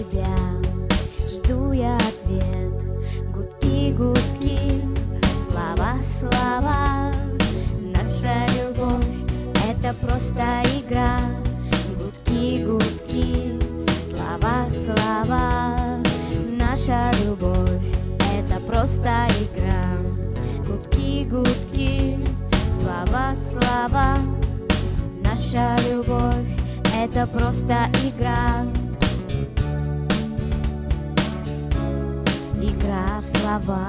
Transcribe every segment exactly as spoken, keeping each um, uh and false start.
тебя жду я ответ. Гудки, гудки, слова, слова. Наша любовь — это просто игра. Гудки, гудки, слова, слова. Наша любовь — это просто игра. Гудки, гудки, слова, слова. Наша любовь — это просто игра. Игра в слова.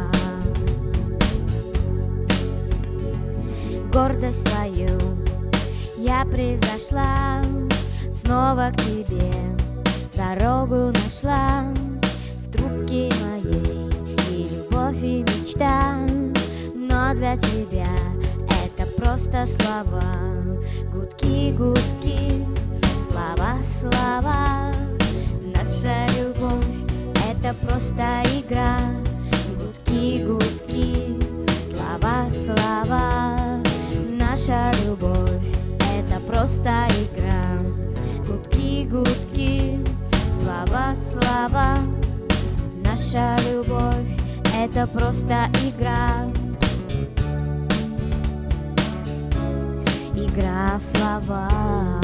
Гордость свою я превзошла, снова к тебе дорогу нашла. В трубке моей и любовь, и мечта, но для тебя это просто слова. Гудки, гудки, слова, слова. Наша любовь — это просто игра. Гудки, гудки, слова, слова. Наша любовь — это просто игра. Гудки, гудки, слова, слова. Наша любовь — это просто игра. Игра в слова.